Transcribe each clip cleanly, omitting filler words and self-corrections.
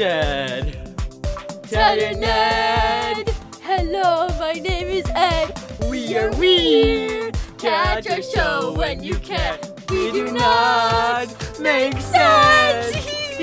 Ted. Ted and Ed. Hello, my name is Ed. We are weird. Catch our show when you can. We do not make sense.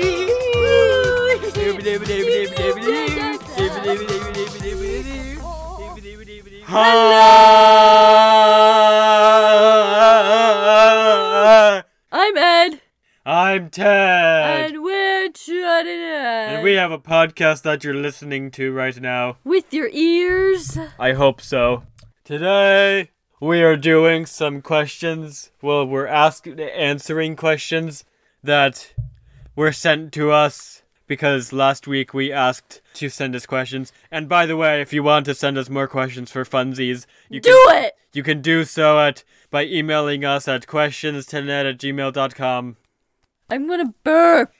I'm Ed. I'm Ted. And we're Ted and Ed. And we have a podcast that you're listening to right now. With your ears. I hope so. Today, we are doing some questions. Well, we're answering questions that were sent to us because last week we asked to send us questions. And by the way, if you want to send us more questions for funsies, you can do so by emailing us at questions10net@gmail.com. I'm gonna burp.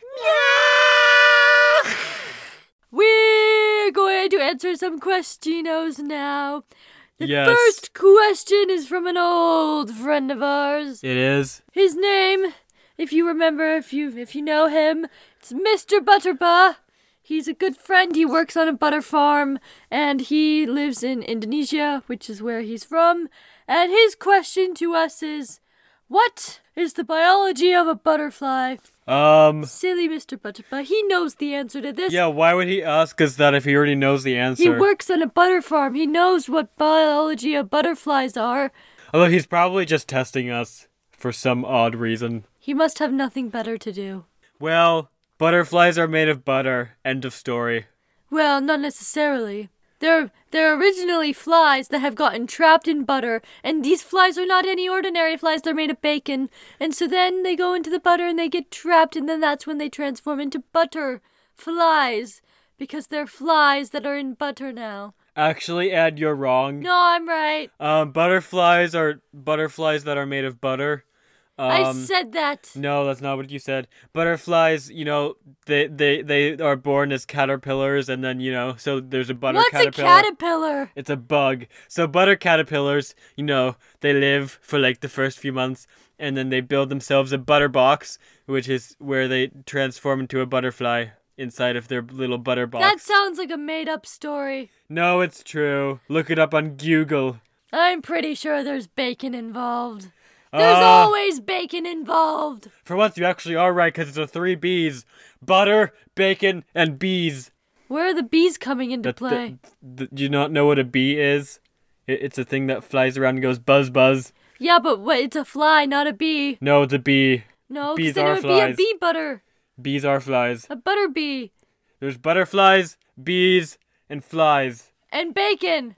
We're going to answer some questionos now. The first question is from an old friend of ours. It is? His name, if you remember, if you know him, it's Mr. Butterba. He's a good friend. He works on a butter farm, and he lives in Indonesia, which is where he's from. And his question to us is, what is the biology of a butterfly? Silly Mr. Butterba. He knows the answer to this. Yeah, why would he ask us that if he already knows the answer? He works on a butter farm. He knows what biology of butterflies are. Although he's probably just testing us for some odd reason. He must have nothing better to do. Well, butterflies are made of butter. End of story. Well, not necessarily. They're originally flies that have gotten trapped in butter, and these flies are not any ordinary flies, they're made of bacon. And so then they go into the butter and they get trapped, and then that's when they transform into butterflies, because they're flies that are in butter now. Actually, Ed, you're wrong. No, I'm right. Butterflies are butterflies that are made of butter. I said that. No, that's not what you said. Butterflies, they are born as caterpillars, and then, so there's a butter caterpillar. What's a caterpillar? It's a bug. So butter caterpillars, they live for like the first few months, and then they build themselves a butter box, which is where they transform into a butterfly inside of their little butter box. That sounds like a made-up story. No, it's true. Look it up on Google. I'm pretty sure there's bacon involved. There's always bacon involved. For once, you actually are right, because it's the 3 B's. Butter, bacon, and bees. Where are the bees coming into play? Do you not know what a bee is? It's a thing that flies around and goes buzz, buzz. Yeah, but it's a fly, not a bee. No, it's a bee. No, bees then are it would flies. be a bee butter. Bees are flies. A butter bee. There's butterflies, bees, and flies. And bacon.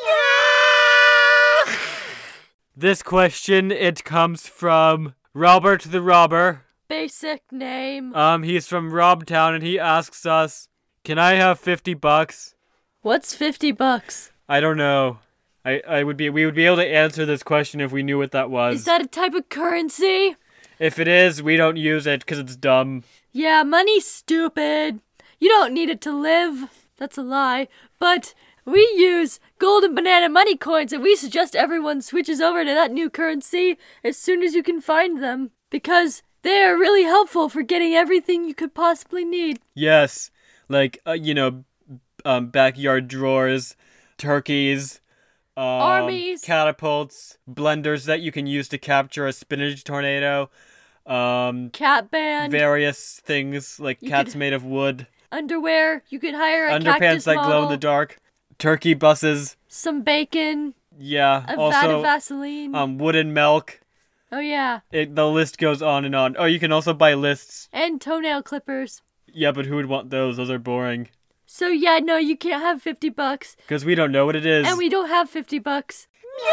This question, it comes from Robert the Robber. Basic name. He's from Robtown, and he asks us, can I have $50? What's $50? I don't know. We would be able to answer this question if we knew what that was. Is that a type of currency? If it is, we don't use it because it's dumb. Yeah, money's stupid. You don't need it to live. That's a lie. But we use golden banana money coins, and we suggest everyone switches over to that new currency as soon as you can find them, because they are really helpful for getting everything you could possibly need. Yes, like, backyard drawers, turkeys, armies, catapults, blenders that you can use to capture a spinach tornado, cat band, various things like cats made of wood, underwear, you could hire a underpants cactus that model. glow in the dark. Turkey buses. Some bacon. Yeah. A also, vat of Vaseline. Wooden milk. Oh, yeah. The list goes on and on. Oh, you can also buy lists. And toenail clippers. Yeah, but who would want those? Those are boring. So, yeah, no, you can't have $50. Because we don't know what it is. And we don't have $50.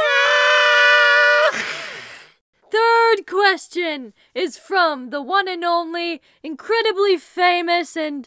Third question is from the one and only, incredibly famous and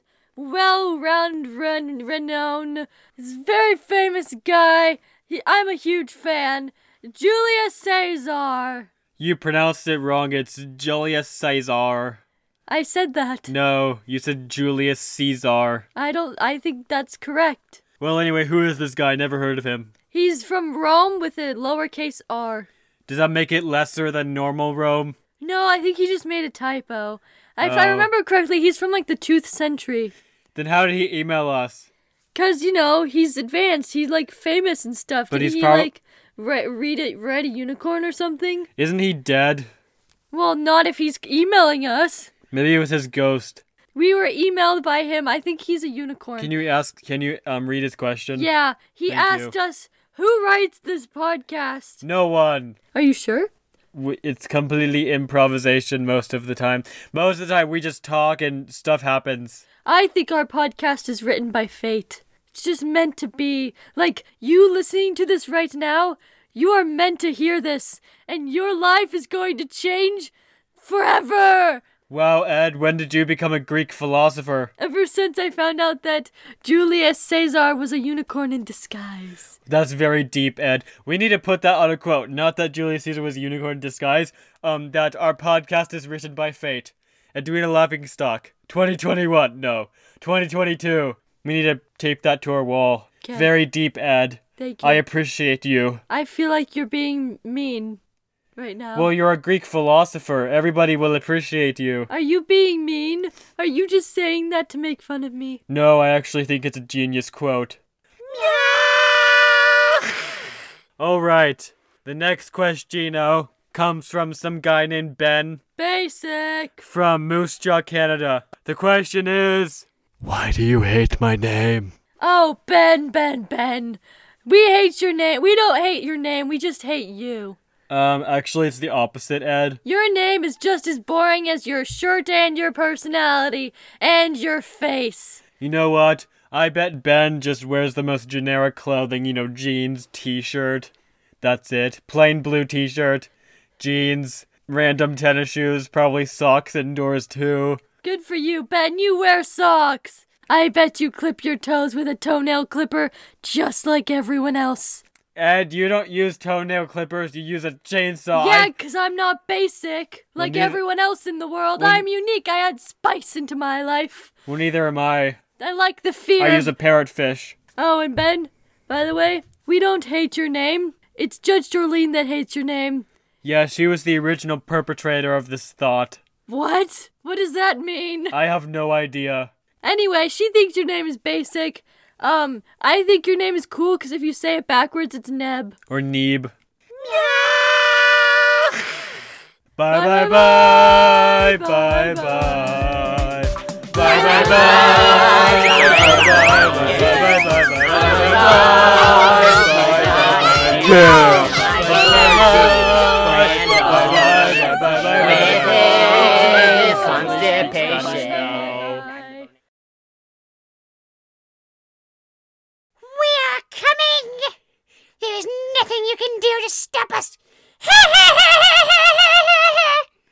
renowned, this very famous guy. I'm a huge fan. Julius Caesar. You pronounced it wrong. It's Julius Caesar. I said that. No, you said Julius Caesar. I think that's correct. Well, anyway, who is this guy? Never heard of him. He's from Rome with a lowercase r. Does that make it lesser than normal Rome? No, I think he just made a typo. If I remember correctly, he's from like the 2nd century. Then how did he email us? 'Cause, he's advanced. He's, famous and stuff. But Did he's he, read a unicorn or something? Isn't he dead? Well, not if he's emailing us. Maybe it was his ghost. We were emailed by him. I think he's a unicorn. Can you read his question? Yeah, he Thank asked you. us, who writes this podcast? No one. Are you sure? It's completely improvisation most of the time. Most of the time we just talk and stuff happens. I think our podcast is written by fate. It's just meant to be. Like, you listening to this right now, you are meant to hear this, and your life is going to change forever! Wow, Ed, when did you become a Greek philosopher? Ever since I found out that Julius Caesar was a unicorn in disguise. That's very deep, Ed. We need to put that on a quote. Not that Julius Caesar was a unicorn in disguise. That our podcast is written by fate. Edwina Laughingstock. 2021. No. 2022. We need to tape that to our wall. Okay. Very deep, Ed. Thank you. I appreciate you. I feel like you're being mean right now. Well, you're a Greek philosopher. Everybody will appreciate you. Are you being mean? Are you just saying that to make fun of me? No, I actually think it's a genius quote. Alright. The next question comes from some guy named Ben Basic. from Moose Jaw, Canada. The question is, why do you hate my name? Oh, Ben. We hate your name. We don't hate your name. We just hate you. Actually, it's the opposite, Ed. Your name is just as boring as your shirt and your personality and your face. You know what? I bet Ben just wears the most generic clothing, jeans, t-shirt. That's it. Plain blue t-shirt, jeans, random tennis shoes, probably socks indoors too. Good for you, Ben. You wear socks. I bet you clip your toes with a toenail clipper just like everyone else. Ed, you don't use toenail clippers, you use a chainsaw. Yeah, 'cause I'm not basic like everyone else in the world. I'm unique. I add spice into my life. Well, neither am I. I like the fear. I use a parrotfish. Oh, and Ben, by the way, we don't hate your name. It's Judge Jolene that hates your name. Yeah, she was the original perpetrator of this thought. What? What does that mean? I have no idea. Anyway, she thinks your name is basic. I think your name is cool because if you say it backwards, it's Neb. Or Neeb. Bye bye bye bye bye. Bye bye We're coming! There's nothing you can do to stop us! Ha ha ha!